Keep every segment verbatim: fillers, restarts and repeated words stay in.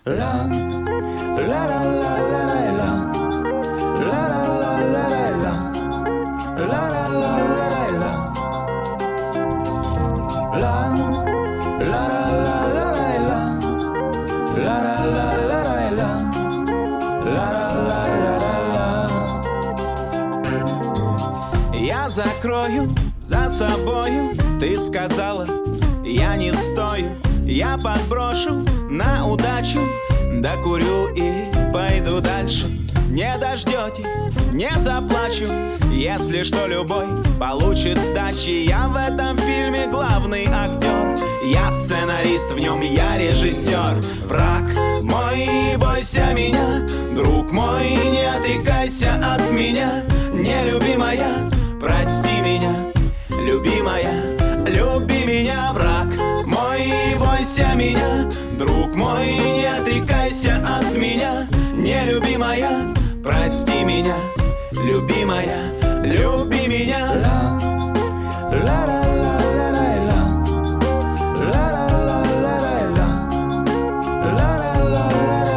La la la la la la la la la la la la la la la la la la я закрою за собою, ты сказала, я не стою. Я подброшу на удачу, докурю и пойду дальше. Не дождетесь, не заплачу, если что любой получит сдачи. Я в этом фильме главный актер, я сценарист, в нем я режиссер. Враг мой, не бойся меня, друг мой, не отрекайся от меня. Нелюбимая, прости меня, любимая, люби меня. Враг мой, не бойся меня, друг мой, не отрекайся от меня. Нелюбимая, прости меня, любимая, люби меня. La la la la la la la la la la la la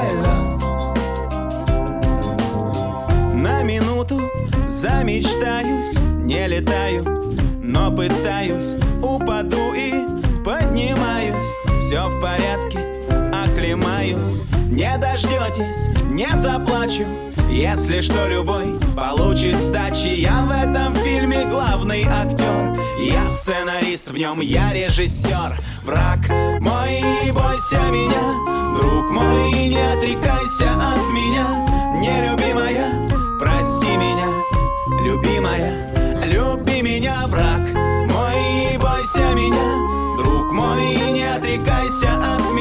la. На минуту замечтаюсь, не летаю, но пытаюсь, упаду и поднимаюсь. Все в порядке, оклемаюсь. Не дождетесь, не заплачу, если что любой получит сдачи. Я в этом фильме главный актер, я сценарист, в нем я режиссер. Враг мой, не бойся меня, друг мой, не отрекайся от меня. Нелюбимая, прости меня, любимая, люби меня. Враг мой, не бойся меня, друг мой, не отрекайся от меня.